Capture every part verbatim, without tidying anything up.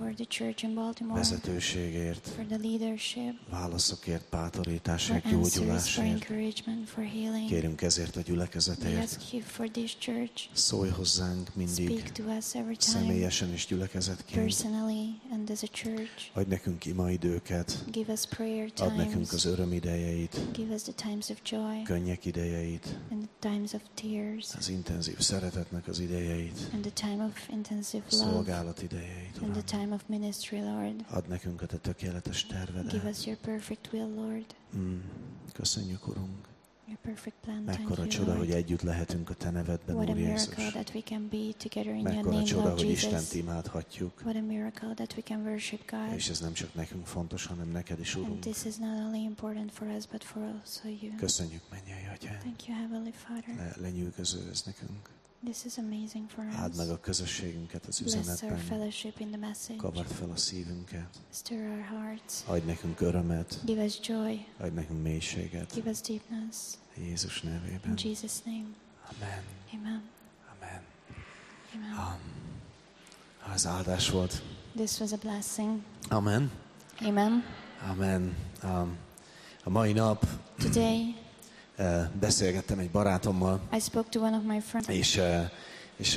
for the church in Baltimore, vezetőségért, for the leadership, válaszokért, for bátorításért, answers, for gyógyulásért. encouragement, for healing. Kérünk ezért a We gyülekezetért. ask you for this church. Szólj hozzánk mindig, Speak to us every time, személyesen és gyülekezetként. personally and as a church. Adj nekünk imaidőket, Give us prayer add nekünk az times. öröm idejeit, Give us the times of joy könnyek idejeit, and the times of tears az intenzív szeretetnek az idejeit, and the time of intensive love szolgálat idejeit, and Uram. the time of ministry, Lord. Add nekünk a te tökéletes Give tervedet. us your perfect will, Lord. Mm. Köszönjük, Urunk. Your perfect plan. Thank Mekkora you, csoda, hogy Lord. együtt lehetünk a te nevedben, What a Úr miracle Jézus. that we can be together in your Mekkora name, csoda, Lord hogy Jesus. Istent imádhatjuk. What a miracle that we can worship God. És ez nem csak nekünk fontos, hanem neked is, And Urunk. this is not only important for us, but for also you. Köszönjük, mennyei Atyánk. Thank you, Heavenly Father. Le, lenyűgöző ez nekünk. This is amazing for Áld us. meg a közösségünket az Bless our üzenetben. fellowship in the message. Kavard fel a szívünket. Stir our hearts. Adj nekünk örömet. Give us joy. Adj nekünk mélységet. Give us deepness. Jézus nevében. In Jesus' name. Amen. Amen. Amen. Amen. Um, az áldás volt. This was a blessing. Amen. Amen. Amen. Um, a mai nap Today, uh, beszélgettem egy barátommal, I spoke to one of my friends, és, uh, és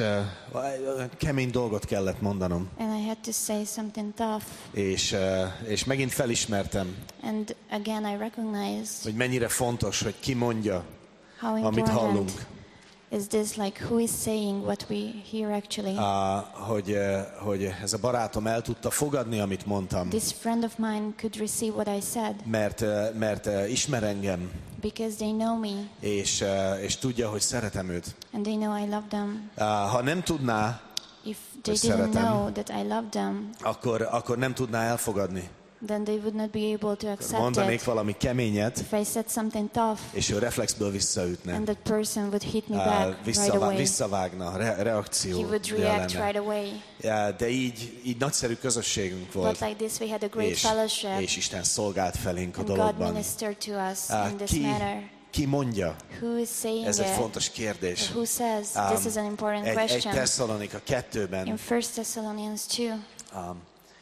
uh, kemény dolgot kellett mondanom, and I had to say something tough. és, uh, és megint felismertem, And again, I recognized hogy mennyire fontos, hogy ki mondja, how amit important hallunk. is this, like who is saying what we hear actually. Uh, hogy, uh, hogy ez a barátom el tudta fogadni, amit mondtam, This friend of mine could receive what I said mert, uh, mert uh, ismer engem, because they know me és, uh, és tudja, hogy szeretem őt. and they know I love them. Uh, ha nem tudná, If they Hogy didn't szeretem. know that I love them, akkor, akkor nem tudná elfogadni. then they would not be able to accept Mondanék it. valami keményet, If I said something tough, és ő reflexből visszaütne. and that person would hit me Uh, back right visszavá- away, visszavágna, re- reakció he would react lenne. right away. Uh, de így, így nagyszerű közösségünk volt, But like this, we had a great és, fellowship, és Isten szolgált felénk a and God dologban. ministered to us Uh, in this ki, matter. ki mondja? Who is saying Ez egy it? fontos kérdés. Who says? Um, This is an important egy, egy question. Tesszalonika kettőben In First Thessalonians two, um,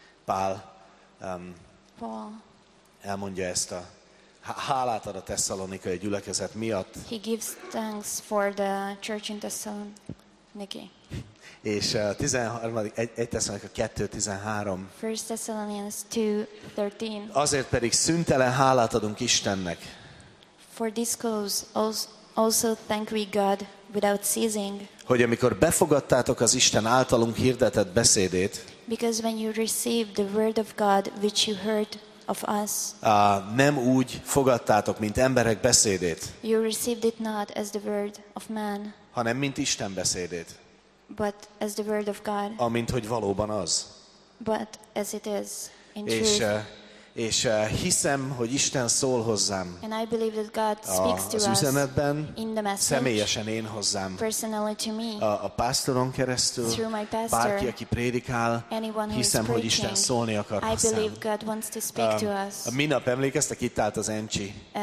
Pál um, Paul, elmondja ezt a há- hálát ad a tesszalonikai gyülekezet miatt, he gives thanks for the church in Thessaloniki. és uh, tizenharmadik egy, egy Tesszalonika kettő tizenhárom. First Thessalonians two thirteen. Azért pedig szüntelen hálát adunk Istennek, For this cause als- also thank we God without ceasing, hogy amikor befogadtátok az Isten általunk hirdetett beszédét, because when you received the word of God which you heard of us, uh, nem úgy fogadtátok, mint emberek beszédét, you received it not as the word of man, hanem mint Isten beszédét, but as the word of God, amint hogy valóban az. but as it is in És, truth. uh, és uh, hiszem, hogy Isten szól hozzám And I believe that God a, speaks to az us üzenetben, in the message, személyesen én hozzám, personally to me, a, a pásztoron keresztül, through my pastor, bárki, aki prédikál, anyone who is hiszem, hogy Isten preaching. szólni akar I hozzám. believe God wants to speak to us. Um, minap emlékeztek, itt állt az Encsi, Uh,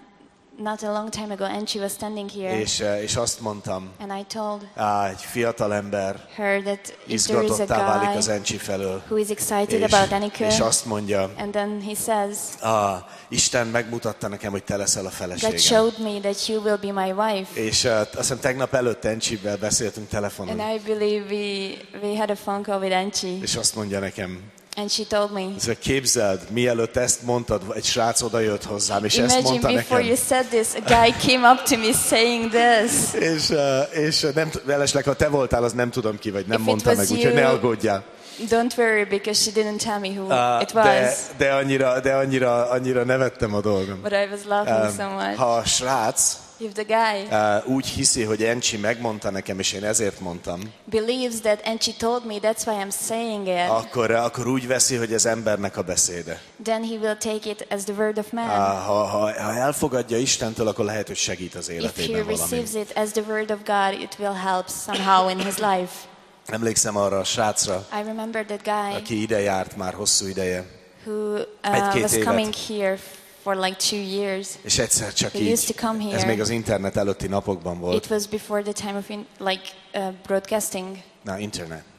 not a long time ago, and she was standing here, és, uh, és azt mondtam, and I told á, egy fiatal ember her that if there is a izgatottá válik guy az Encsi felől, who is excited és, about Annika, és azt mondja, and then he says, ah, Isten megmutatta nekem, hogy te leszel a God feleségem. showed me that you will be my wife. És uh, azt hiszem tegnap előtt Encsivel beszéltünk telefonon, And I believe we, we had a phone call with Anchi, és azt mondja nekem, and she told me, ez képzeld, mielőtt ezt mondtad, egy srác oda jött hozzám, és ezt mondta imagine before you nekem. said this, a guy came up to me saying this. És, uh, és nem, t- velesleg, ha te voltál, az nem tudom ki, vagy nem If it mondta was meg, úgyhogy you- ne aggódjál. Don't worry, because she didn't tell me who Uh, it was, de de, annyira, de annyira, annyira nevettem a dolgom. but I was laughing so Um, much. ha a srác If the guy uh, úgy hiszi, hogy Encsi megmondta nekem, és én ezért mondtam, believes that, and she told me, that's why I'm saying it, akkor, akkor úgy veszi, hogy ez embernek a beszéde. then he will take it as the word of Uh, man. ha, ha, ha elfogadja Istentől, akkor lehet, hogy segít az If he életében valami. receives it as the word of God, it will help somehow in his life. Emlékszem arra a srácra, I remember that guy aki ide járt már hosszú ideje, who uh, Egy-két was évet. coming here for like two years. és egyszer csak He used így, to come here. ez még az internet előtti napokban volt. It was before the time of in, like uh, broadcasting, Na, internet.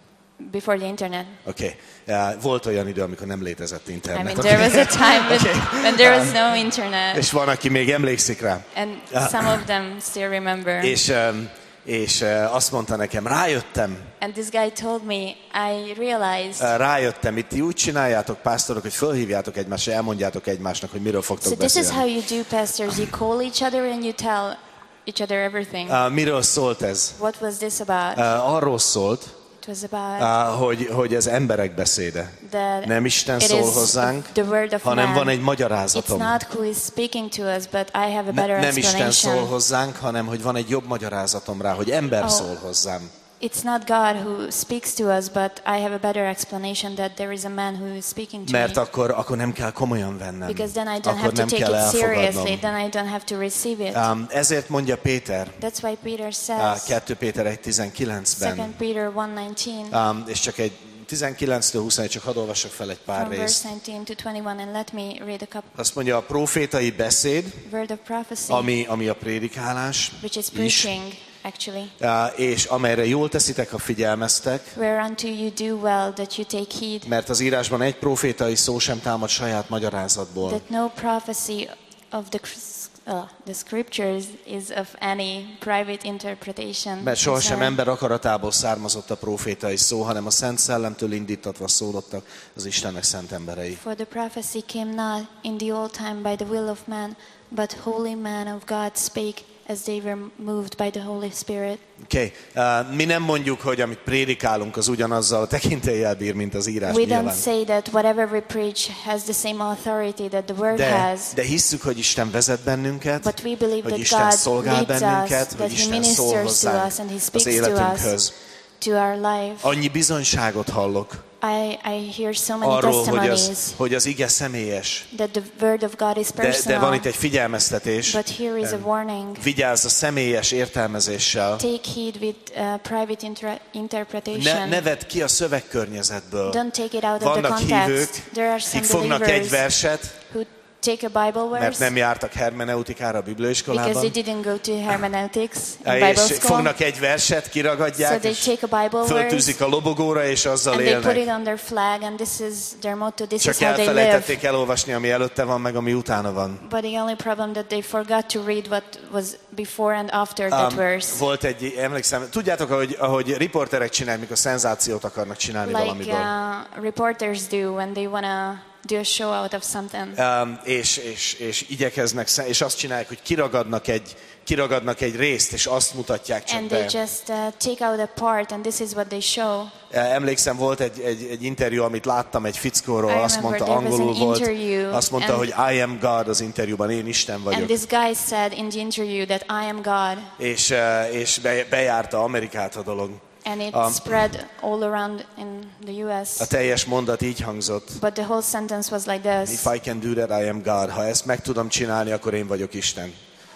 before the internet. Oké. Okay. Volt olyan idő, amikor nem létezett internet. I mean, there was a time when, okay. when there was no internet. És van, aki még emlékszik rá. And some of them still remember. És, um, és uh, azt mondta nekem, rájöttem. And this guy told me, I realized. Uh, rájöttem, itt úgy csináljátok, pásztorok, hogy fölhívjátok egymást, és elmondjátok egymásnak, hogy miről fogtok so beszélni. So this is how you do, pastors. You call each other and you tell each other everything. Uh, miről szólt ez? What was this about? Uh, arról szólt, It was about uh, hogy, hogy ez emberek beszéde. that Nem Isten szól hozzánk, the word of hanem man. van egy magyarázatom. It's not who is speaking to us, but I have a better Ne, nem Isten explanation. szól hozzánk, hanem hogy van egy jobb magyarázatom rá, hogy ember Oh. szól hozzám. It's not God who speaks to us, but I have a better explanation that there is a man who is speaking to Mert me. akkor, akkor nem kell komolyan vennem. Because then I don't Akkor have to nem take kell it seriously, elfogadnom. then I don't have to receive it. Um, ezért mondja Péter, That's why Peter uh, says, kettő Péter egy tizenkilencben, Second Peter one nineteen, um, és csak egy tizenkilenctől huszonegy, csak hadd olvassak fel egy pár from verse részt. nineteen to twenty-one, and let me read a couple Azt mondja, a profétai beszéd, word of prophecy, ami, ami a prédikálás which is is, preaching, actually, uh, és amelyre jól teszitek, ha figyelmeztek, whereunto you do well that you take heed, mert az írásban egy profétai szó sem támad saját magyarázatból. that no prophecy of the uh, the scriptures is of any private interpretation. Mert sohasem concern. ember akaratából származott a profétai szó, hanem a Szent Szellemtől indítatva szólottak az Istennek szent emberei. For the prophecy came not in the old time by the will of man, but holy men of God spake as they were moved by the Holy Spirit. Oké, okay. uh, mi nem mondjuk, hogy amit prédikálunk, az ugyanazzal a tekintéllyel bír, mint az írás We nyilván. don't say that whatever we preach has the same authority that the word De, has, de hisszük, hogy Isten vezet bennünket, but we believe hogy that Isten God szolgál leads bennünket, us, hogy that He Isten szól ministers to hozzánk us and He az speaks to életünkhöz. us, to our life. Annyi bizonyságot hallok I, I hear so many arról, hogy testimonies az, hogy az ige személyes. that the word of God is De, personal, de van itt egy figyelmeztetés. but here is a warning. Vigyázz a személyes értelmezéssel. Take heed with uh, private inter- Ne, interpretation. ne vedd ki a szövegkörnyezetből. Don't take it out of the Vannak context. hívők, There are some akik fognak egy believers verset, who take a Bible mert verse nem jártak hermeneutikára a because bibliaiskolában, they didn't go to hermeneutics in Bible és school. fognak egy verset, So kiragadják, they és take a Bible verse föltűzik a lobogóra, és azzal and they put it élnek. on their flag, and this is their motto. This Csak is how they live. elfelejtették elolvasni, ami előtte van, meg ami utána van. But the only problem that they forgot to read what was before and after that Um, verse. volt egy, emlékszem, tudjátok, ahogy, ahogy riporterek csinálják, mikor szenzációt akarnak csinálni Like valamiből. uh, reporters do when they want to do a show out of something. Um, és, és, és igyekeznek, sze- és azt csinálják, hogy kiragadnak egy, kiragadnak egy részt, és azt mutatják csak And they be. just uh, take out a part, and this is what they show. Emlékszem, volt egy, egy, egy interjú, amit láttam egy fickóról, I azt remember mondta, there was angolul an volt, interview, azt mondta, and- hogy I am God az interjúban, én Isten And vagyok. this guy said in the interview that I am God, És, eh, és be, bejárta Amerikát a dolog. and it Um, spread all around in the U S. A teljes mondat így hangzott. But the whole sentence was like this. If I can do that, I am God. Ha ezt meg tudom csinálni, akkor én vagyok Isten.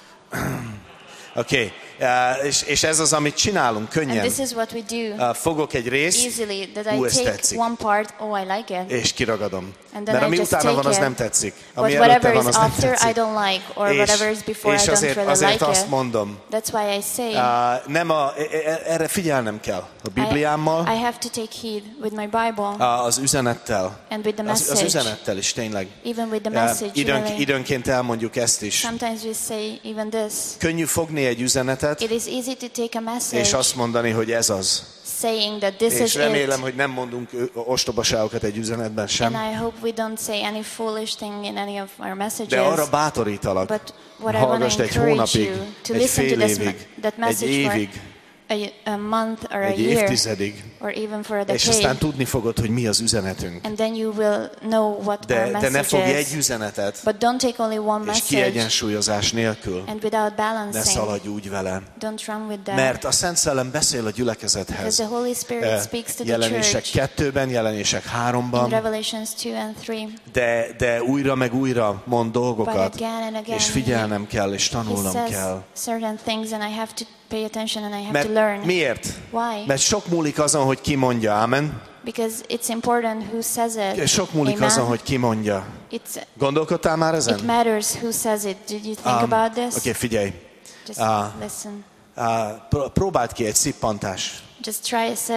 Oké, okay. uh, és, és ez az, amit csinálunk And könnyen. this is what we do Uh, fogok egy részt, easily, that Ú, I ez take tetszik. one part, oh, I like it. és kiragadom. And then Mert I ami just utána van, take az it. nem tetszik. But Ami előtte whatever van, is az nem after, I tetszik. don't like, or És, whatever is before, I és don't azért, really azért like azt it. mondom, That's why I say uh, nem a, e- e- erre figyelnem kell. A I, Bibliámmal, I have to take heed with my Bible uh, az üzenettel, and with the az, az message. üzenettel is tényleg. Even with the Uh, message, időnk, really. időnként elmondjuk ezt is. Sometimes we say even this. Könnyű fogni egy üzenetet, It is easy to take a message és azt mondani, hogy ez az. saying that this És is remélem, it. hogy nem mondunk ö, ostobaságokat egy üzenetben And sem. I hope we don't say any foolish thing in any of our De messages. arra bátorítalak, But what I want to hallgassd egy encourage hónapig, you to egy listen to fél this, évig, that egy message évig, for a, a month or a egy year, évtizedig, or even for a és aztán decade, tudni fogod, hogy mi az üzenetünk. and then you will know what our De, de ne message fogj egy is. üzenetet, But don't take only one és message, kiegyensúlyozás nélkül and without ne balancing, szaladj úgy vele. don't run with that. Mert a Szent Szellem beszél a Because gyülekezethez. the Holy Spirit Eh, speaks to the Jelenések church kettőben, jelenések in háromban, Revelations two and three. de, de újra meg újra mond But dolgokat, again and again, és figyelnem kell, és he tanulnom says kell. certain things, and I have to pay attention and I have Mert to learn. miért? Why? Mert sok múlik azon, hogy ki mondja, amen? Because it's important who says it. Sok múlik Amen. azon, hogy ki mondja. It's, Gondolkodtál már ezen? it matters who says it. Did you think Um, about this? Oké, figyelj. Just ah. listen. Uh, pró- próbáld ki egy szippantás. Just try a sip.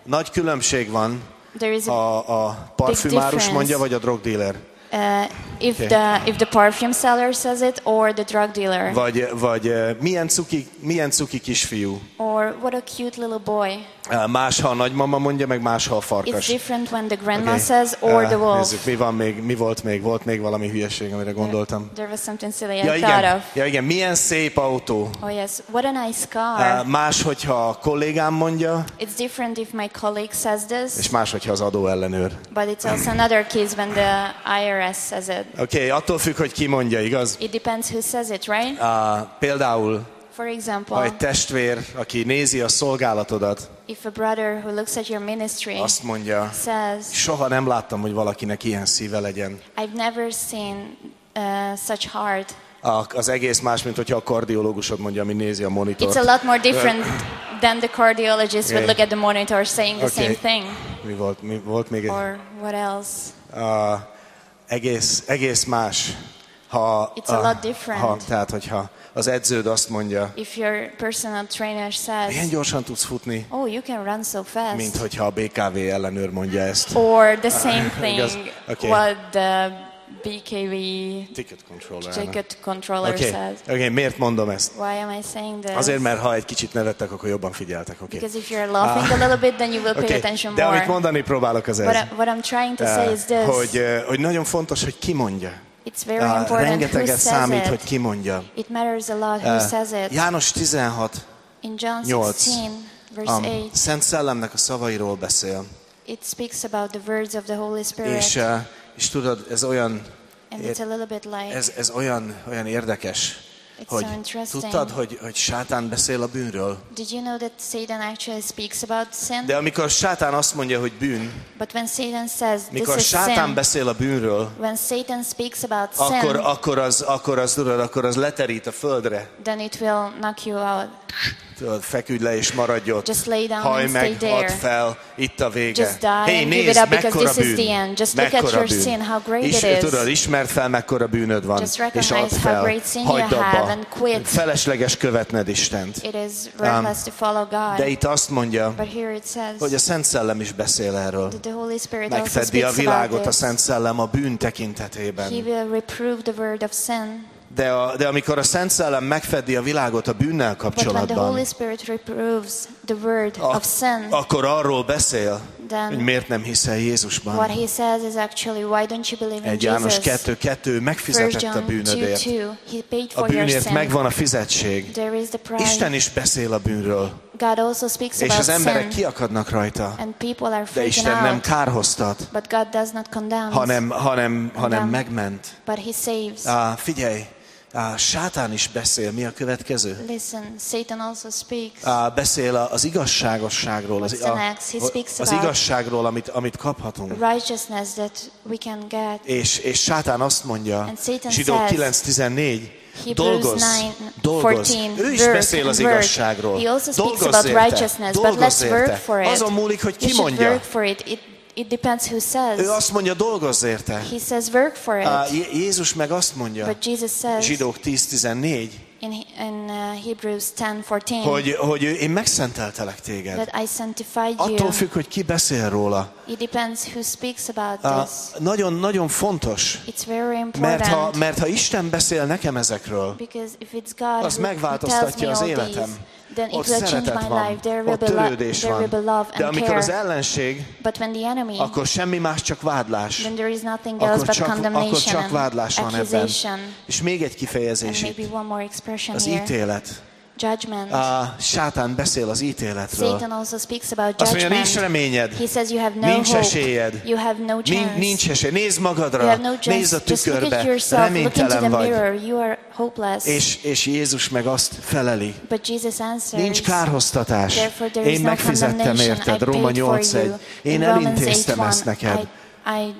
nagy különbség van, There is a a, a parfümárus mondja, vagy a drogdealer. Uh, if Okay. the if the perfume seller says it or the drug dealer Vagy, vagy uh, milyen, cuki, milyen cuki kisfiú. or what a cute little boy. Uh, más, ha a nagymama mondja, meg más, ha a It's farkas. different when the grandma Okay. says or Uh, the wolf. Nézzük, mi van még, mi volt még? Volt még valami hülyeség, amire gondoltam. There was something silly I Ja thought igen, of. ja igen, milyen szép autó. Oh yes, what a nice car. Uh, más, hogyha a kollégám mondja, It's different if my colleague says és this, más, hogyha az adóellenőr. but it's also another case when the I R S says it. Oké, okay, attól függ, hogy ki mondja, igaz? It depends who says it, right? Uh, például, For ha example, egy testvér, aki nézi a szolgálatodat, if a brother who looks at your ministry azt mondja, says, soha nem láttam, hogy valakinek ilyen szíve legyen. I've never seen uh, such heart. A, az egész más, mint hogyha a kardiológusod mondja, ami nézi a monitort. It's a lot more different than the cardiologist would Yeah. look at the monitor saying the Okay. same thing. Mi volt, mi volt még egy? Or what else? Uh, egész, egész más. Ha, It's a lot different. Ha, tehát, hogyha az edződ azt mondja, If your personal trainer milyen says, gyorsan tudsz futni, oh, you can run so fast. mint hogyha a bé ká vé ellenőr mondja ezt. Or the same Igaz? thing Okay. what the B K V Ticket controller. ticket controller Oké, says. okay, miért mondom ezt? Why am I saying this? Azért, mert ha egy kicsit nevettek, akkor jobban figyeltek. Okay. Because if you're laughing a little bit, then you will pay Okay. attention De amit more. mondani próbálok az ez, What, I, what I'm trying to say is this. hogy, eh, hogy nagyon fontos, hogy ki mondja. It's very Ah, important who rengeteget says számít, it. hogy ki mondja. It matters a lot who Eh, says it. János tizenhat In John nyolc. sixteen, verse a eight, Szent Szellemnek a szavairól beszél. it speaks about the words of the Holy Spirit. És, eh, és tudod, ez olyan, And it's a little bit like, ez, ez olyan, olyan érdekes, It's hogy so interesting. tudtad, hogy, hogy sátán beszél a bűnről. did you know that Satan actually speaks about sin? De amikor sátán azt mondja, hogy bűn, But when Satan says this mikor is sátán sin, beszél a bűnről, when Satan speaks about akkor, sin, akkor, az, akkor, az, tudod, akkor az leterít a földre. then it will knock you out. Tudod, feküdj le és maradj ott. Just lay down Hajj and meg, stay add there. fel, itt a vége. Just die Hey, and give nézd, it up, because mekkora this is bűn. the end. Just look at Mekkora your bűn. sin, how great és, it is. Tudod, ismerd fel, mekkora bűnöd van, Just és recognize add how fel. great sin Hagyd you have abba. and quit. Felesleges követned Istent. It is worthless to follow God. De itt azt mondja, But here it says hogy a Szent Szellem is beszél erről. that the Holy Spirit also Megfedi a speaks világot about a this. Szent Szellem a bűn He tekintetében. will reprove the word of sin. De, a, de amikor a Szent Szellem megfedi a világot a bűnnel But when the kapcsolatban, Holy Spirit reproves the word a- of sin, akkor arról beszél, Then hogy miért nem hiszel what Jézusban. he says is actually, why don't you believe in Egy János Jesus? kettő kettő First megfizetett a John two bűnödért. two, he paid A for your bűnért sin. megvan a fizetség. There is the price. Isten is beszél a bűnről, God also speaks és about az emberek sin, kiakadnak rajta. and people are De freaking Isten nem out. kárhoztat, But God does not condemn, hanem, hanem, hanem Nem. megment. but he saves. Á, figyelj, á, sátán is beszél. Mi a következő? Listen, Satan also speaks. Á, beszél a- az igazságosságról, az, What's the a, next? He speaks az about igazságról, amit, amit kaphatunk. Righteousness that we can get. És, és sátán azt mondja, And Satan Zsidók says, kilenc tizennégy, Hebrews dolgozz, nine dolgozz. fourteen, Ő is work beszél az and work. igazságról. He also speaks Dolgozz about érte. righteousness, but Dolgozz let's work érte. for it. Azon múlik, hogy You ki should mondja. work for it. It, it depends who Ő says. azt mondja, dolgozz érte. He says work for Á, it. Jé- Jézus meg azt mondja, But Jesus says Zsidók tíz tizennégy, in, in uh, Hebrews ten fourteen hogy, hogy én megszenteltelek téged. that I sanctified Attól you. függ, hogy ki beszél róla. It depends who speaks about Á, this. Nagyon-nagyon fontos, It's very mert ha, important. mert ha Isten beszél nekem ezekről, Because if it's God az who, who tells megváltoztatja me az all életem. these, then Ott it will change szeretet my van, life. There will, ott be lo- törődés there will be van. love De and amikor az care. ellenség, But when the enemy, akkor semmi más, csak vádlás. then there is nothing else Akkor but csak, akkor condemnation csak and vádlás van ebben. accusation. És még egy And kifejezés maybe itt. one more expression Az here. ítélet. Judgment. A sátán beszél az ítéletről. Satan also speaks about Azt mondja, nincs judgment. reményed, He says you have no nincs hope. esélyed, You have no nincs, chance. nincs esély. Nézd You magadra, have no chance. nézd a Just look at tükörbe, yourself. Look into the reménytelen vagy. mirror. You are hopeless. És, és Jézus meg azt feleli. But Jesus answers. Nincs kárhoztatás. Therefore there is Én no megfizettem condemnation. érted, I Róma paid for nyolc you. egy. Én In Romans elintéztem eight ezt one, neked. I, I,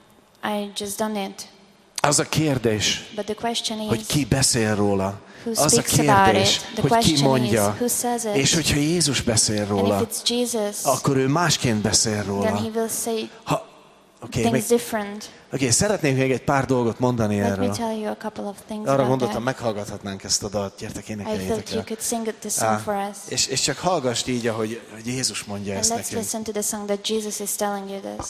I just done it. Az a kérdés, But the question is, hogy ki beszél róla. who Az a speaks about kérdés, it? The hogy ki question mondja. is, who says it? És hogyha Jézus beszél And róla, if it's Jesus, akkor ő másként beszél then róla. he will say, Ha, Okay, things még, different. okay, szeretnék még egy pár dolgot mondani Let me erről. tell you a couple of things Arra about gondoltam, that. meghallgathatnánk ezt a dalt. Gyertek, I énekeljétek thought you el. could sing this song for us. És, és csak hallgass így, ahogy, hogy Jézus mondja And ezt let's nekünk. listen to the song that Jesus is telling you this.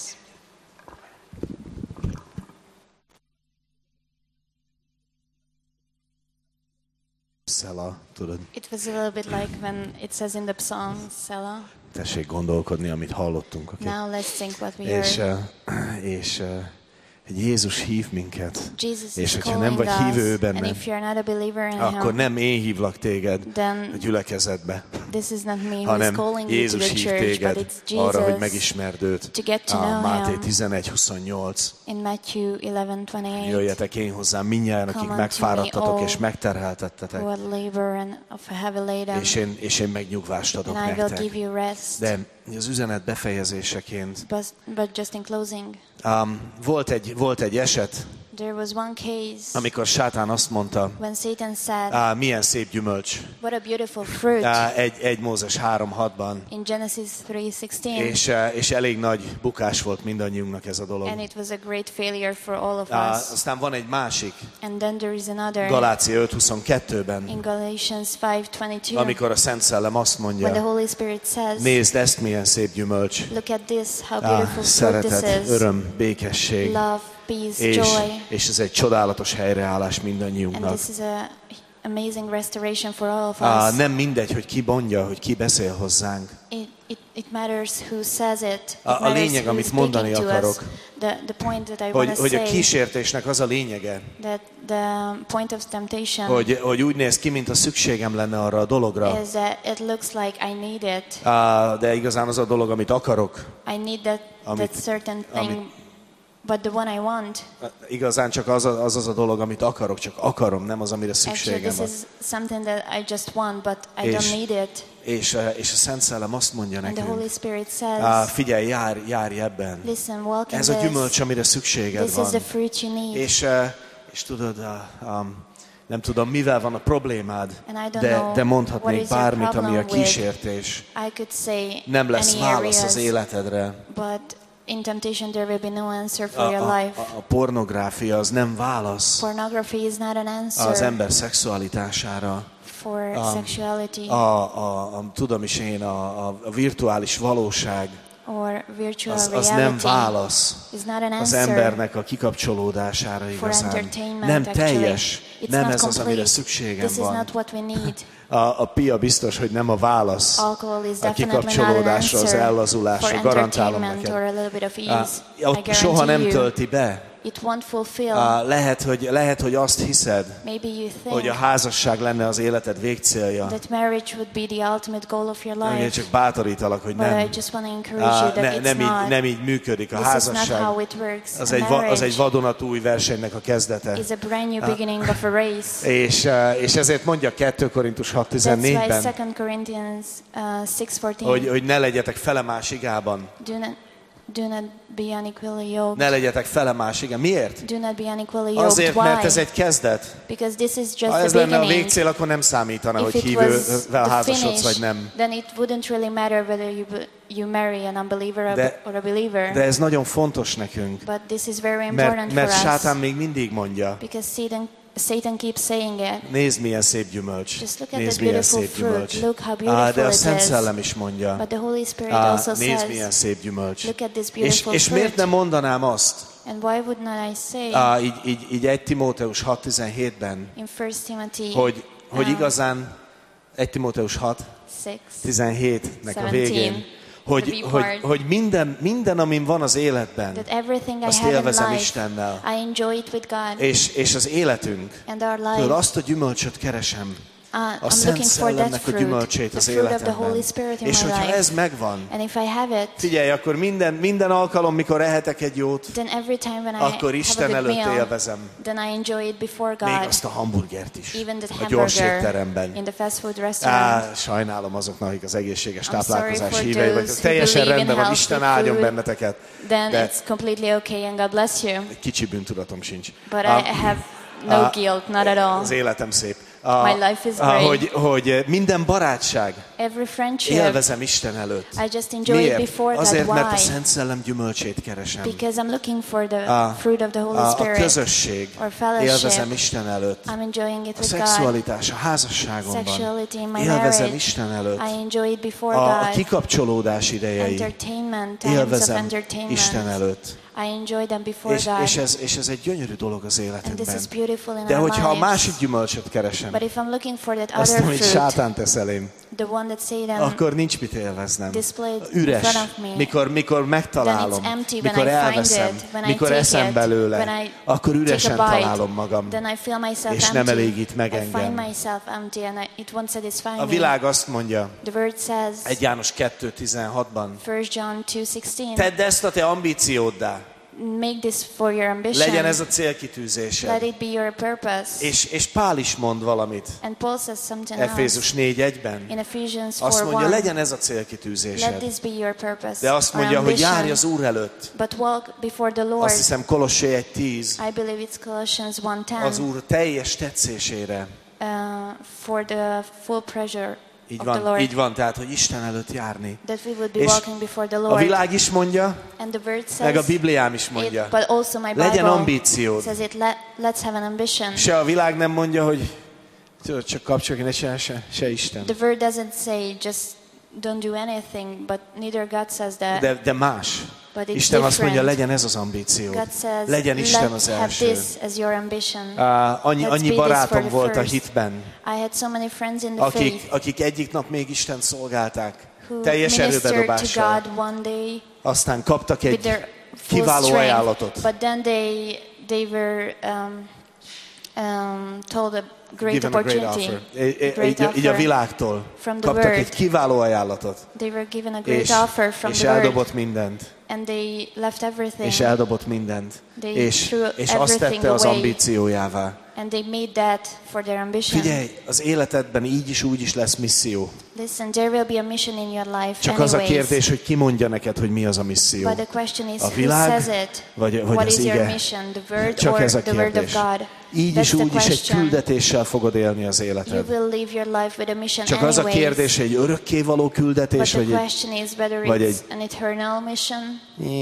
Szela, tudod. It was a little bit like when it says in the psalm, Selah. Tessék gondolkodni, amit hallottunk. Okay? Now let's think what we És, heard. uh, és uh, hogy Jézus hív minket. Jesus És is hogyha nem calling vagy hívő us, benne, and if you're not a believer in akkor Him, nem én hívlak téged then a gyülekezetbe, this is not me who is hanem calling you to Jézus the hív church, but téged it's arra, hogy Jesus. megismerd őt. to get to A know Máté him. tizenegy huszonnyolc. In Matthew eleven twenty-eight, Jöjjetek én hozzám mindnyájan, Come akik unto megfáradtatok me, és all megterheltettetek, who are labor and of a heavy laden, és én, és én megnyugvást adok and I will nektek. give you rest. De az üzenet befejezéseként But, but just in closing, um, volt, egy, volt egy eset, there was one case amikor Sátán azt mondta, when Satan said, á, milyen szép gyümölcs, what a beautiful fruit, á, egy, egy Mózes három hatban, in Genesis three sixteen, és, eh, és elég nagy bukás volt mindannyiunknak ez a dolog. and it was a great failure for all of Á, us. aztán van egy másik, And then there is another Galácia öt huszonkettőben, in Galatians five twenty-two, amikor a Szent Szellem azt when the mondja, Holy Spirit says, nézd, ezt milyen szép gyümölcs, look at this, how á, beautiful fruit this szeretet, is, öröm, békesség, love, peace, és, joy, és ez egy csodálatos helyreállás and mindannyiunknak. this is a amazing restoration for all of Á, us. nem mindegy, hogy ki mondja, hogy ki beszél hozzánk. It, it, it matters who says it. It A- a matters lényeg, who is amit mondani speaking to us. akarok, The, the point that I Hogy, want to hogy a say, kísértésnek az a lényege, that the point of temptation hogy, hogy úgy néz ki, mint a szükségem lenne arra a dologra, is that it looks like I need it. Á, de igazán az a dolog, amit akarok, I need that, Amit- that certain thing, amit- but the one I want, igazán csak az a- az, az a dolog, amit akarok, csak akarom, nem az, amire actually szükségem this van. is something that I just want, but I És- don't need it. És, eh, és a Szent Szellem azt mondja And the Holy nekünk, Spirit á, says, figyelj, járj, járj ebben. listen, walk in Ez a gyümölcs, this. amire szükséged This is the van. fruit you need. És, eh, és tudod, ah, um, nem tudom, mivel van a problémád, And I don't de, know de what mondhatnék is your bármit, ami a problem with. kísértés. I could say Nem lesz any válasz az areas, életedre. but in temptation there will be no answer for A, your a, life. a a pornográfia az nem válasz Pornography is not an az answer ember szexualitására. for sexuality A, a, a, tudom is én, a, a, a virtuális valóság or virtual az, az nem reality. válasz Is not an az answer embernek a kikapcsolódására for igazán. entertainment. Nem actually. teljes, It's nem not ez az, amire complete. szükségem This is van. not what we need. A, a pia biztos, hogy nem a válasz Alcohol is a definitely not an kikapcsolódásra, az answer ellazulásra, for garantálom entertainment or neked. a little bit of Á, ease. I ott soha nem guarantee you. tölti be. It won't fulfill. Á, lehet, hogy, lehet, hogy azt hiszed, Maybe you hogy think a házasság lenne az életed végcélja. that marriage would be the ultimate goal of your Én life. csak bátorítalak, hogy But I nem. just want to encourage Á, you that ne, it's nem, így, not. nem így működik. A This is not házasság how it works. az A egy, va- az egy marriage vadonatúj versenynek a kezdete. is a brand new beginning of a race. És, eh, és ezért mondja kettő Korintus hat That's why tizennégyben, Second Corinthians uh, six fourteen, hogy, hogy ne legyetek felemás igában. do not do not be unequally yoked. Ne legyetek felemás igen. Miért? Do not be unequally yoked. Azért, mert Why? ez egy kezdet. Because this is just Ha ez the lenne a beginning. végcél, akkor nem számítana, If hogy it was hívővel the házasodsz vagy finish, nem. then it wouldn't really matter whether you b- you marry an unbeliever De- or a believer. De ez nagyon fontos nekünk, But this is very mert, important mert for us. sátán még mindig mondja, Because Satan, Satan keeps saying it. nézd milyen szép gyümölcs, Just look at nézd the milyen beautiful szép fruit. gyümölcs. Look how Á, beautiful de a it Szent is. Szellem is mondja, But the Holy Spirit Á, also nézd says, milyen szép gyümölcs. look at this És, beautiful és miért fruit. nem mondanám azt, And why would not I say á, így, így, így egy Timóteus hat tizenhétben, in First Timothy hogy, hogy um, igazán egy Timóteus hat six, tizenhétnek a seventeen, végén, hogy, the B hogy, part, hogy minden, minden, amin van az életben, that everything I azt have in élvezem life, Istennel. I enjoy it with God És, és az életünk, and our tudod, life. azt a gyümölcsöt keresem, Uh, a I'm Szent looking for that Szellemnek a fruit, gyümölcsét the az fruit of the életemben. Holy Spirit in És my hogyha life. ez megvan, And if I have it, figyelj, akkor minden, minden alkalom, mikor ehetek egy jót, then every time when I akkor have Isten a good előtt meal, élvezem. then I enjoy it before Még God. azt a hamburgert is, Even that a gyors hamburger étteremben. in the fast food restaurant. Á, sajnálom azoknak, akik az egészséges I'm sorry táplálkozás for hívei vagy. those who Teljesen believe in rendben van, healthy Isten áldjon food. benneteket. Then De it's completely okay and God bless you. egy kicsi bűntudatom sincs. But Ah, I have no ah, guilt, not at all. Az életem szép. a, My life is a, great. hogy, hogy minden barátság Every friendship, élvezem Isten előtt. I just enjoy it before God. Azért, mert a Why? Szent Szellem gyümölcsét keresem. Because I'm looking for the A, fruit of the Holy a, a Spirit. közösség Or fellowship. élvezem Isten előtt. I'm enjoying it A with szexualitás a házasságomban Sexuality in my élvezem marriage. Isten előtt. God. I enjoy it before A, a God. kikapcsolódás idejei Entertainment, times of élvezem entertainment. Isten előtt. I enjoy them before És, God. és, ez, és ez egy gyönyörű dolog az And életemben. this is beautiful in De our hogyha a lives. másik gyümölcsöt keresem, But if I'm looking for that azt, other amit fruit, sátán tesz elém, the one that Satan akkor nincs mit élveznem. displayed in Üres, front of me, mikor, mikor megtalálom, then it's empty when mikor I find elveszem, it, when I mikor take eszem it, belőle, when I akkor üresen take a bite, találom magam. then I feel myself És empty. nem elégít meg I engem. find myself empty and I, it won't satisfy A me. világ azt mondja, The word says, egy János kettő tizenhatban, First John two sixteen, tedd ezt a te ambícióddá, make this for your ambition. legyen ez a Let célkitűzésed. it be your purpose. És, és Pál is mond valamit, And Paul says something Efézus else négy egyben. in Ephesians Azt four mondja, one. legyen ez a Let célkitűzésed. this be your purpose. De azt or mondja, hogy ambition. járj az Úr előtt. But walk before the Lord. Azt hiszem Kolossé egy tíz. I believe it's Colossians one ten. Az Úr teljes tetszésére. Uh, for the full pleasure Így of the van, Lord. így van, tehát, hogy Isten előtt járni. That we would be És walking before the a Lord. világ is mondja, And the word meg a says Bibliám is it, mondja. but also my Legyen Bible ambíciód. says it. Let, let's have an ambition. Se a világ nem mondja, hogy tudod, csak kapcsolj ki, ne csinálj, se, se Isten. The word doesn't say just don't do anything, but neither God says that. De, de más. But it's Isten azt mondja, different. legyen ez az ambíció. God says, Legyen Isten let's az have első. this as your ambition. Uh, annyi, Let's annyi be this barátom for the volt a first. hitben, I had so many friends in the akik, faith akik egyik nap még Isten szolgálták. who Teljes ministered to erőbedobással. God one day Aztán kaptak with egy their full kiváló strength, ajánlatot. but then they they were um, um, told a great Given a great opportunity, offer. É- é- great Így, a- így a offer. világtól from the kaptak word. egy kiváló ajánlatot. They were given a great És, offer from és the word, eldobott mindent. and they left everything, És eldobott mindent. They És, threw és azt everything tette az away. ambíciójává. and they made that for their ambition. Figyelj, az életedben így is úgy is lesz misszió. Listen, there will be a mission in your life Csak anyways. az a kérdés, hogy ki mondja neked, hogy mi az a misszió. But the question is, A who világ, says it? vagy, vagy What az is your ige? mission? The word Csak or ez a the word of kérdés. God? Így That's is the úgy is egy question. küldetéssel fogod élni az You életed. will live your life with a mission Csak az a anyways. kérdés, egy örökkévaló But küldetés, the vagy egy question is whether vagy it's an eternal mission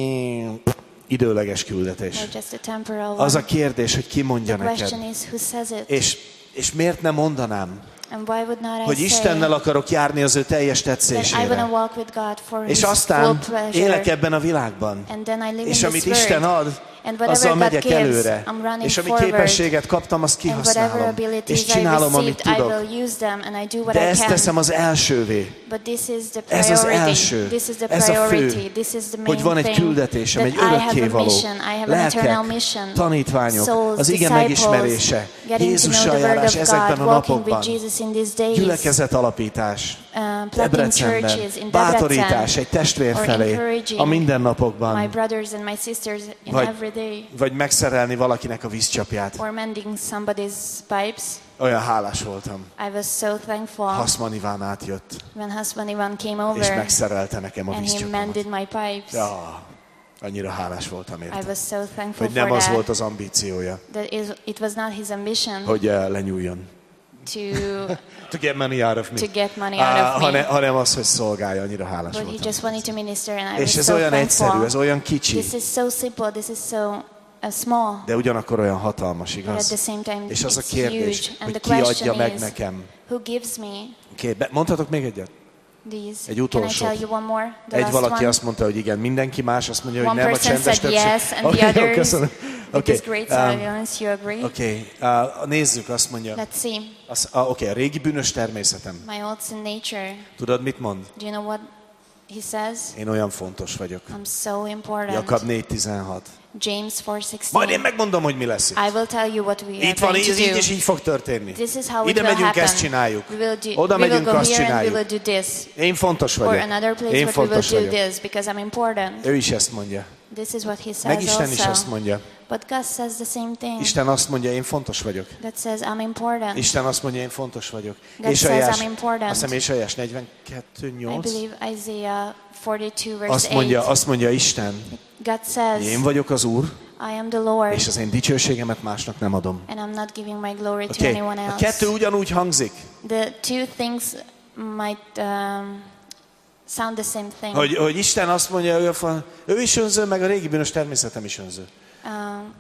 mm, időleges küldetés. or just a temporal Az one. a kérdés, hogy ki mondja The neked. question is, who says it? És, és miért nem mondanám, And why would not I hogy say Istennel akarok járni az ő teljes that I want tetszésére. to walk with God for És His full aztán pleasure? élek ebben a világban. And then I live És in amit this Isten world. ad, And azzal whatever God megyek gives, előre. I'm running És ami forward. képességet kaptam, azt And whatever kihasználom. abilities És I csinálom, amit received, I tudok. will use them and I do what De I ezt can. teszem az elsővé. But this is the Ez az priority. első. This is the Ez a priority. fő. This is the main Hogy van egy thing. küldetésem, That egy I have a örökkévaló. mission. I have an eternal Lelkek, mission. tanítványok, Souls, az ige disciples, megismerése, getting to know Jézussal the word járás of ezekben God, a walking napokban. with Jesus in these days. Gyülekezet alapítás, Uh, planting Debrecenben, churches in bátorítás Debrecen, egy testvér or felé encouraging a my mindennapokban, brothers and my sisters in Vagy- every day, vagy megszerelni valakinek a vízcsapját. or mending somebody's pipes. Olyan hálás voltam. I was so thankful Haszman Iván átjött, when husband Ivan came és over megszerelte nekem a and he vízcsapamat. mended my pipes. Ja, annyira hálás voltam I érte. was so thankful Hogy nem for az that. volt az ambíciója, That is, it was not his ambition hogy uh, lenyúljon. to To get money out of me. to get money Ah, out of me, hanem, hanem az, hogy szolgálja, annyira hálás but he voltam. just wanted to minister, and I És was ez so olyan egyszerű, thankful. ez olyan kicsi, This is so simple. This is so uh, small, de ugyanakkor olyan hatalmas, but at igaz? the same time És az a it's kérdés, huge. And hogy the ki adja question meg is, nekem. who gives me Okay, be- mondhatok még egyet? these? Egy Can I utolsót. tell you one more? The Egy last valaki one. azt mondta, hogy igen, mindenki más azt mondja, hogy One nem a person csendes said többség. yes, and Oké, the jó, others, köszönöm. With Oké, this great um, silence, you agree? Oké, uh, nézzük, azt mondja. Let's see. Az, uh, Oké, a régi bűnös természetem. My old sin nature. Tudod, mit mond? Do you know what he says? Én olyan fontos vagyok. I'm so important. Jakab négy tizenhat. James four sixteen. Majd én megmondom, hogy mi lesz itt. I will tell you what we are Itt van, going to így, így do. és így fog történni. This is how it Ide will megyünk, happen. ezt csináljuk. We will do, Oda we will megyünk, go azt here and we will csináljuk. do this. Én fontos Or vagyok. another place, Én but we will fontos do vagyok. this because I'm important. Ő is ezt mondja. This is what he says Meg Isten is also. azt mondja. But God says the same thing. Isten azt mondja, én fontos vagyok. That says I'm important. Isten azt mondja, én fontos vagyok. God Ézsaiás, says I'm important. azt hiszem Ézsaiás negyvenkettő I nyolc. believe Isaiah forty-two verse Azt mondja, eight. azt mondja Isten, God says, én vagyok az Úr, I am the Lord, és az én dicsőségemet másnak nem adom. and I'm not giving my glory to Okay. anyone A else. kettő ugyanúgy hangzik, The two things might um, sound the same thing. hogy, hogy Isten azt mondja, ő, a, ő is önző, meg a régi bűnös természetem is önző. Um,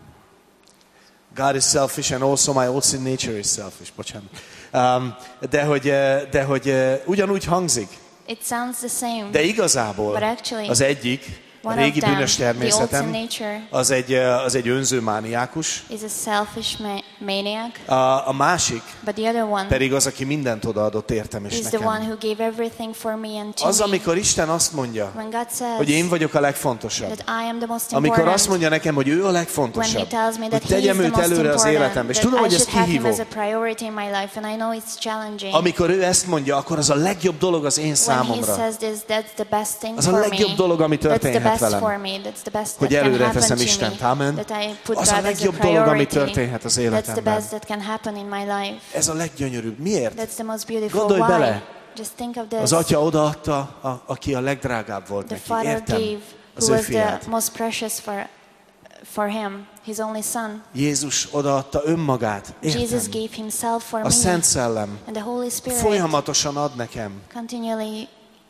God is selfish and also my old sin nature is selfish. Bocsánat. Um, de hogy, de hogy ugyanúgy hangzik. it sounds the same, De igazából but actually, az egyik, a one of régi them, bűnös the old sin természetem, nature, az egy, az egy önző mániákus. is a selfish ma- maniac, A, a másik but the other one pedig az, aki mindent odaadott értem és is the one nekem. who gave everything for me and to Az, me. amikor Isten azt mondja, When God says hogy én vagyok a legfontosabb. that I am the most Amikor important, azt mondja nekem, hogy ő a when He legfontosabb, tells me hogy that He is tegyem the őt most előre az important, életembe. És that tudom, I hogy ez should have Him kihívó. as a priority in my life, and I know it's challenging. Amikor ő ezt mondja, akkor az a legjobb dolog az én When He számomra. says this, that's the best thing Az a for legjobb me. dolog, ami That's the történhet best velem. for me. That's the best Hogy that can előre happen teszem to Istent. me. Amen. That I put Az God a as a legjobb dolog, ami priority. történhet az That's the életemben. best that can happen in my life. Ez a leggyönyörűbb. Miért? That's the most beautiful. Gondolj Why? bele. Just think of this. Az atya odaadta, a, aki a legdrágább volt The neki. Father Értem? gave, Az who ő was the fiát. most precious for for him, his only son. Jézus odaadta önmagát. Jesus Értem? gave himself for A me, Szent Szellem and the Holy Spirit folyamatosan ad nekem continually.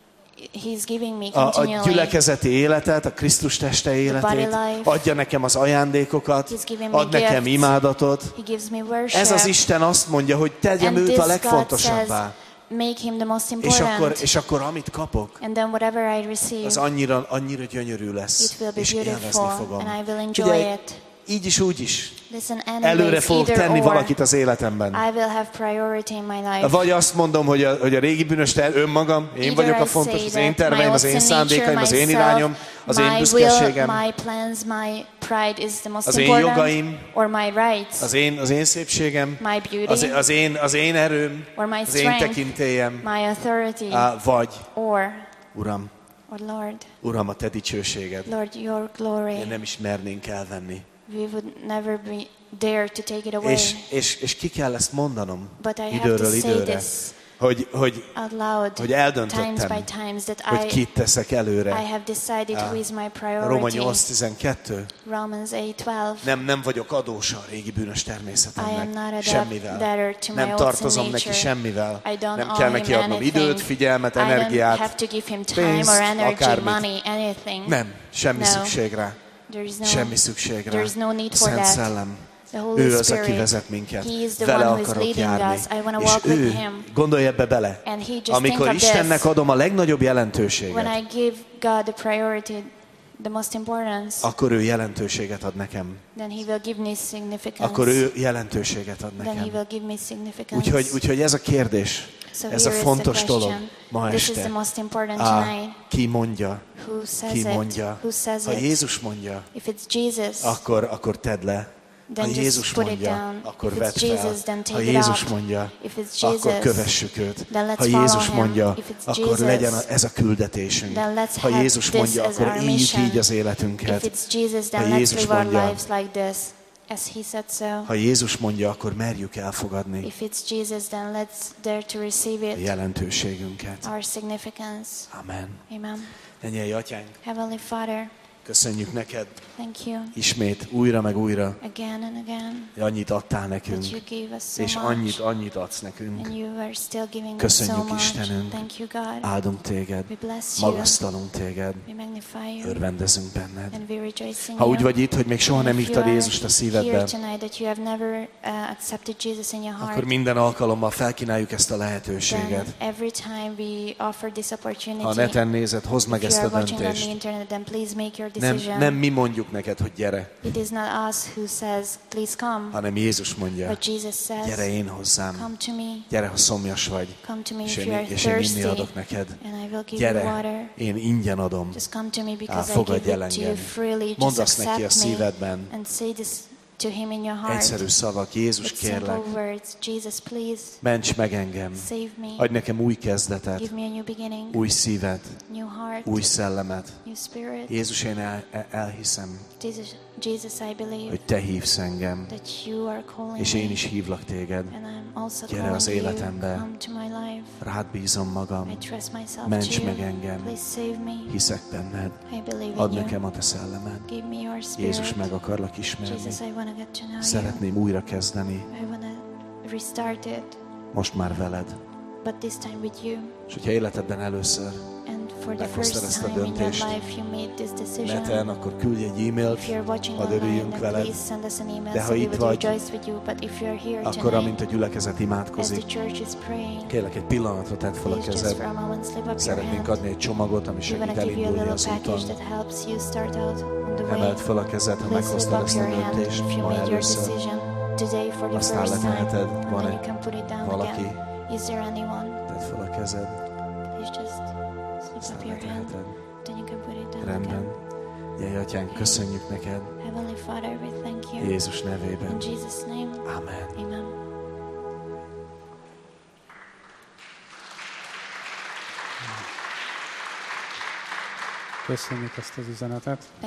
He's giving me a, a continually. gyülekezeti életet, a Krisztus teste életét, body life. adja nekem az ajándékokat, He's giving me ad nekem gifts. imádatot. He gives me worship. Ez az Isten azt mondja, hogy tegyem and őt this a God legfontosabbá. says, make him the most És important. akkor, és akkor amit kapok, And then whatever I receive, az annyira, annyira gyönyörű lesz, it will be és élvezni beautiful, fogom. and I will enjoy Figyelj, it. így is, úgy is. Listen, Előre anyways, fogok either tenni or, valakit az életemben. I will have priority in my life. Vagy azt mondom, hogy a, hogy a régi bűnös ter, önmagam, én Either vagyok a I fontos, say az én that terveim, my az én own szándékaim, az én nature, irányom, az én my büszkeségem, will, my plans, my pride is the most az én important, jogaim, or my rights, az én, az én szépségem, my beauty, az, az, én, az én erőm, or my az én strength, tekintélyem, my authority, á, vagy, or, Uram, or Lord, Uram, a Te dicsőséged. Lord, your glory. Én nem is mernénk elvenni. We would never be dare to take it away. És, és, és ki kell ezt mondanom But I have to időről say időre, this hogy, hogy, out loud, hogy times eldöntöttem, by times, that hogy I, kit teszek előre. I have decided who is my Róma priority. nyolc tizenkettő. Romans eight twelve. Nem, nem vagyok adós a régi bűnös I am természetemnek. not a Semmivel. debtor to my Nem old tartozom sin neki nature. semmivel. I don't Nem owe kell him neki adnom anything. időt, figyelmet, I don't energiát. have to give him time pénzt, or energy, akármit. money, anything. Nem, semmi No. szükség rá. There is no, Semmi szükség rá. there is no need A for Szent that. Szellem. The Holy Ő az, Spirit, aki vezet minket. He is the Vele one who is akarok leading járni. us. I wanna És walk ő, with him. gondolj ebbe bele, And he just amikor think of Istennek this. adom a legnagyobb When jelentőséget, I give God the priority, the most importance, akkor ő jelentőséget ad nekem. then He will give me significance. Akkor ő jelentőséget ad Then He nekem. will give me significance. Úgyhogy, úgyhogy ez a kérdés, So ez a here is fontos the dolog question. ma This is este. the most important Á, tonight. ki mondja, Who says ki it? mondja. Who says Ha it? Jézus mondja, If it's Jesus, akkor, akkor tedd le. Ha then just Jézus put it mondja, down. akkor If vedd it's fel. Jesus, then Ha take it Jézus up. mondja, If it's akkor Jesus, kövessük őt. then let's Ha follow Jézus him. mondja, If it's akkor Jesus, legyen a- ez a küldetésünk. then let's Ha have Jézus this mondja, as akkor our éljük mission. így az If életünket. it's Jesus, Ha then let's Jézus live our mondja, lives like this, as He said so. ha Jézus mondja, akkor merjük elfogadni If it's Jesus, then let's dare to receive a it, jelentőségünket. our significance. Amen. Amen. Ennyi, Atyánk, Heavenly Father, köszönjük neked thank you ismét, újra meg újra, again and again hogy annyit adtál nekünk, that you gave us so és much, annyit, annyit adsz nekünk. and you are still giving us so Köszönjük, much. Istenünk. Thank you, God. Áldunk téged, We bless you. magasztalunk téged, We magnify you. örvendezünk benned. And we rejoice in Ha úgy you. vagy itt, hogy még soha And nem if you hívtad are Jézust a here szívedbe, tonight that you have never uh, accepted Jesus in your heart, akkor minden alkalommal felkínáljuk ezt a then lehetőséget. every time we offer this opportunity, Ha a neten nézed, hozd meg if you ezt a are watching on the döntést. internet, then please make your Nem, decision. nem mi mondjuk neked, hogy gyere, It is not us who says, please come, hanem Jézus mondja, but Jesus says, gyere én hozzám, come to me, gyere, ha szomjas vagy, come to me és if you én, are és én inni thirsty, adok neked. and I will give you Gyere, water. én ingyen adom. Just come to me Á, because I fogadj give el it to you engem. freely. Mondd Just azt neki a accept me szívedben, and say this to him in your heart. Egyszerű szavak, Jézus, With simple kérlek, words. Jesus, please ments meg engem. save me. Adj nekem új kezdetet, Give me a new beginning, új szívet, new heart, új szellemet. new spirit. Jézus, én el, el, elhiszem, Jesus, Jesus, I believe hogy Te hívsz engem, that you are calling és me. én is hívlak Téged. And I'm also Gyere calling az you. életembe. Come to my life. Rád bízom magam, I trust myself ments to you. meg engem, Please save me. hiszek benned, I believe add in you. nekem a Te szellemed. Give me your spirit. Jézus, meg akarlak ismerni, Jesus, I want to get to know szeretném újra kezdeni, you. I want to restart it, most már veled. but this time with you. És hogyha életedben először And for the meghoztad first ezt a time in your döntést life you made this decision. neten, akkor küldj egy e-mailt, If you're watching hadd online, örüljünk then veled. please send us an email De ha so we itt would vagy, rejoice with you. But if you're here akkor tonight, amint a gyülekezet as the imádkozik, church is praying, kérlek egy pillanatra tedd fel a please just kezed. for a moment slip up your Szeretnénk hand. adni egy csomagot, ami We segít want to give you a elindulni little az úton. package that helps you start out on the way. Emeld fel a kezed, ha Please slip meghoztad up ezt a your hand döntést if you ma made your először. decision today for the Aztán first time, leteheted, and van then you egy can put it down valaki, again. Is there anyone? tedd fel a kezed, Please just slip aztán up your hand, leteheted. then you can put it down Rendben. again. Jaj, Atyánk, köszönjük neked Heavenly Father, we thank you. Jézus nevében. In Jesus' name, Amen. amen. Köszönjük ezt az üzenetet.